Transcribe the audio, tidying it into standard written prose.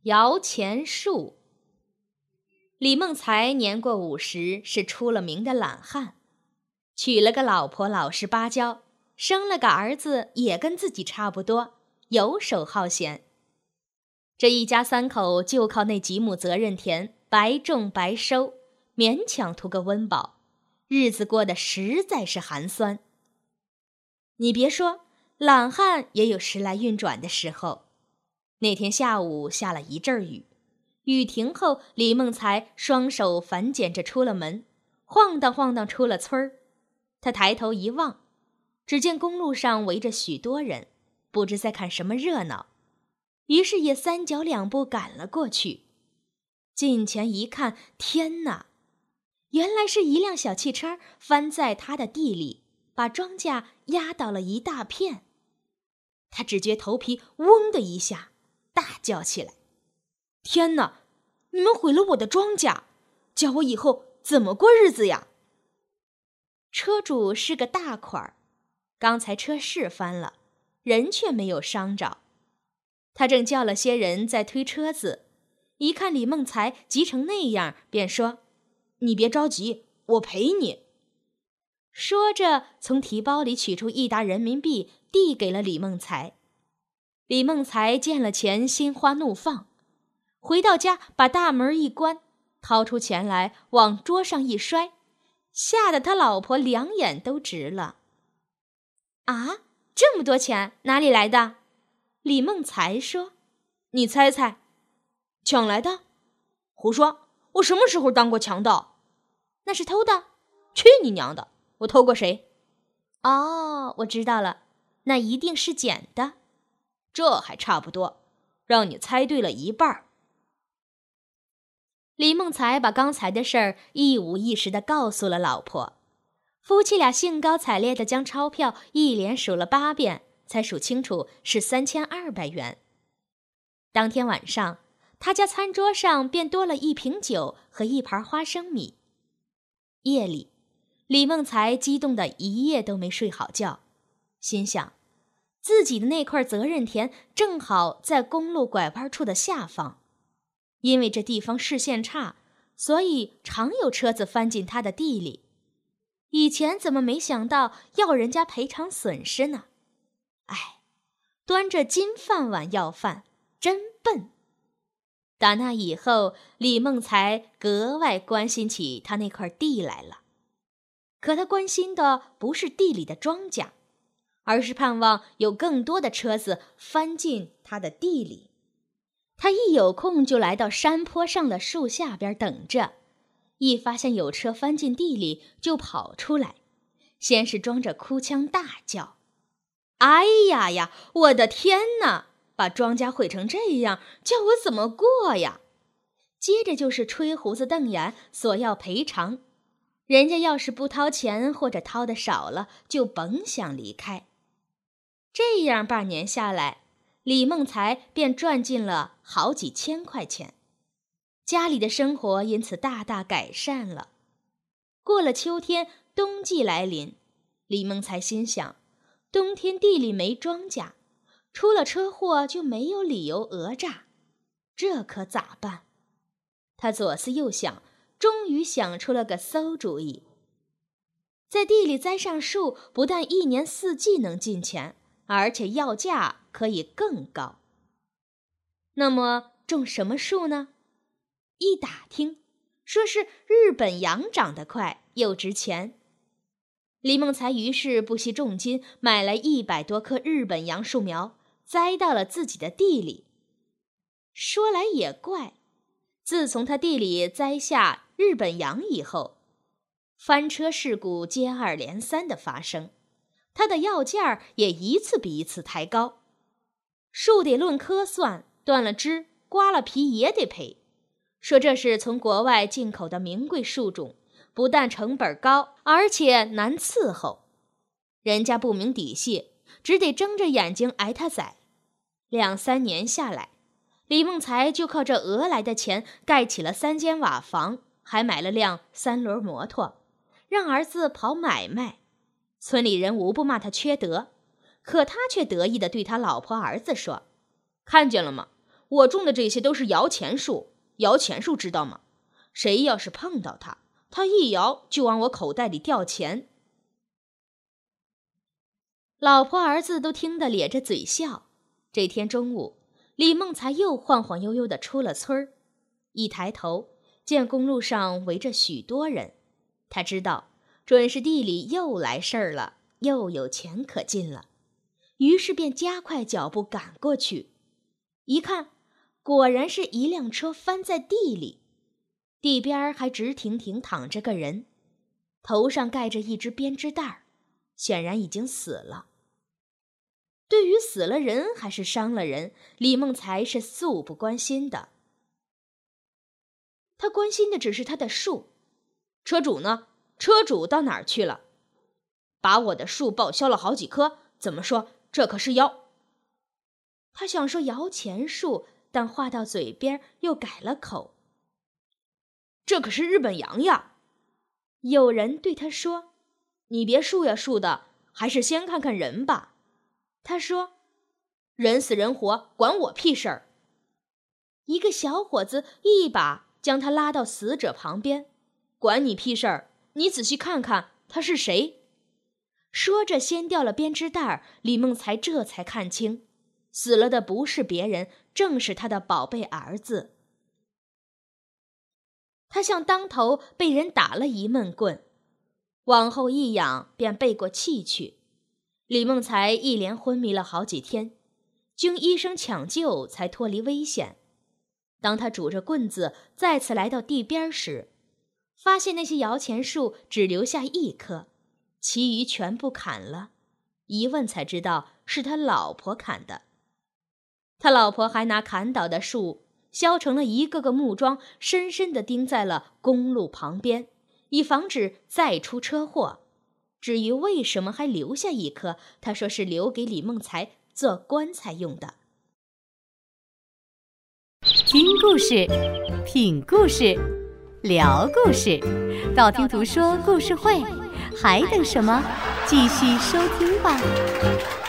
摇钱树。李梦才年过50，是出了名的懒汉，娶了个老婆老实巴交，生了个儿子也跟自己差不多，游手好闲。这一家3口就靠那几亩责任田，白种白收，勉强图个温饱，日子过得实在是寒酸。你别说，懒汉也有时来运转的时候。那天下午下了一阵雨，雨停后，李梦才双手反剪着出了门，晃荡晃荡出了村儿。他抬头一望，只见公路上围着许多人，不知在看什么热闹，于是也3脚2步赶了过去。近前一看，天哪！原来是一辆小汽车翻在他的地里，把庄稼压倒了一大片。他只觉头皮嗡的一下，大叫起来：天哪！你们毁了我的庄稼，叫我以后怎么过日子呀？车主是个大款儿，刚才车是翻了，人却没有伤着。他正叫了些人在推车子，一看李梦才急成那样，便说：你别着急，我赔你。说着从提包里取出1沓人民币，递给了李梦才。李梦才见了钱，心花怒放，回到家把大门一关，掏出钱来往桌上一摔，吓得他老婆2眼都直了。啊，这么多钱哪里来的？李梦才说：你猜猜。抢来的？胡说，我什么时候当过强盗？那是偷的。去你娘的，我偷过谁？哦，我知道了，那一定是捡的。这还差不多，让你猜对了一半。李梦才把刚才的事儿一五一十地告诉了老婆，夫妻俩兴高采烈地将钞票一连数了8遍，才数清楚是3200元。当天晚上，他家餐桌上便多了1瓶酒和1盘花生米。夜里，李梦才激动得一夜都没睡好觉，心想自己的那块责任田正好在公路拐弯处的下方，因为这地方视线差，所以常有车子翻进他的地里。以前怎么没想到要人家赔偿损失呢？哎，端着金饭碗要饭，真笨。打那以后，李梦才格外关心起他那块地来了。可他关心的不是地里的庄稼，而是盼望有更多的车子翻进他的地里。他一有空就来到山坡上的树下边等着，一发现有车翻进地里就跑出来，先是装着哭腔大叫：哎呀呀，我的天哪，把庄稼毁成这样，叫我怎么过呀？接着就是吹胡子瞪眼，索要赔偿。人家要是不掏钱或者掏的少了，就甭想离开。这样半年下来，李梦才便赚进了好几千块钱，家里的生活因此大大改善了。过了秋天，冬季来临，李梦才心想，冬天地里没庄稼，出了车祸就没有理由讹诈，这可咋办？他左思右想，终于想出了个馊主意。在地里栽上树，不但1年4季能进钱，而且要价可以更高。那么种什么树呢？一打听，说是日本杨长得快，又值钱。李梦才于是不惜重金买来100多棵日本杨树苗，栽到了自己的地里。说来也怪，自从他地里栽下日本杨以后，翻车事故接二连三的发生，他的要价也一次比一次抬高。树得论棵算，断了枝刮了皮也得赔，说这是从国外进口的名贵树种，不但成本高，而且难伺候。人家不明底细，只得睁着眼睛挨他宰。2、3年下来，李梦才就靠这讹来的钱盖起了3间瓦房，还买了辆3轮摩托，让儿子跑买卖。村里人无不骂他缺德，可他却得意地对他老婆儿子说：看见了吗？ 我种的这些都是摇钱树，摇钱树知道吗？谁要是碰到它，它一摇就往我口袋里掉钱。”老婆儿子都听得咧着嘴笑。这天中午，李梦才又晃晃悠悠地出了村儿，一抬头见公路上围着许多人，他知道准是地里又来事儿了，又有钱可进了，于是便加快脚步赶过去。一看，果然是一辆车翻在地里，地边还直挺挺躺着个人，头上盖着一只编织袋，显然已经死了。对于死了人还是伤了人，李梦才是素不关心的。他关心的只是他的树。车主呢？车主到哪儿去了？把我的树报销了好几棵，怎么说？这可是妖。他想说摇钱树，但话到嘴边又改了口。这可是日本洋呀！有人对他说：“你别树呀树的，还是先看看人吧。”他说：“人死人活，管我屁事儿。”一个小伙子一把将他拉到死者旁边：“管你屁事儿，你仔细看看他是谁。”说着掀掉了编织袋，李梦才这才看清，死了的不是别人，正是他的宝贝儿子。他像当头被人打了一闷棍，往后一仰便背过气去。李梦才一连昏迷了好几天，经医生抢救才脱离危险。当他拄着棍子再次来到地边时，发现那些摇钱树只留下一棵，其余全部砍了。一问才知道是他老婆砍的。他老婆还拿砍倒的树削成了一个个木桩，深深地钉在了公路旁边，以防止再出车祸。至于为什么还留下一棵，他说是留给李梦才做棺材用的。 听故事，品故事，聊故事，道听途说故事会，还等什么？继续收听吧。